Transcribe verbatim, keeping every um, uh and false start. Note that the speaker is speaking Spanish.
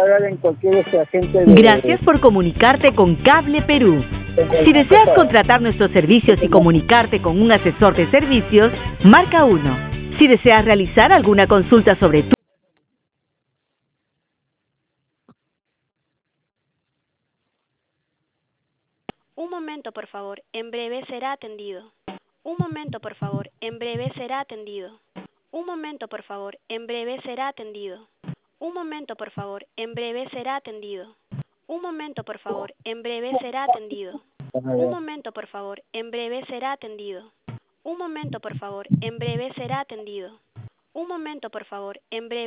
pagar en cualquier este agente Gracias de... por comunicarte con Cable Perú. Si deseas contratar nuestros servicios y comunicarte con un asesor de servicios, marca uno. Si deseas realizar alguna consulta sobre tu... Un momento, por favor. En breve será atendido. Un momento, por favor. En breve será atendido. Un momento, por favor. En breve será atendido. Un momento, por favor. En breve será atendido. Un momento, por favor. En breve será atendido. Un momento, por favor. En breve será atendido. Un momento, por favor. En breve será atendido. Un momento, por favor. En breve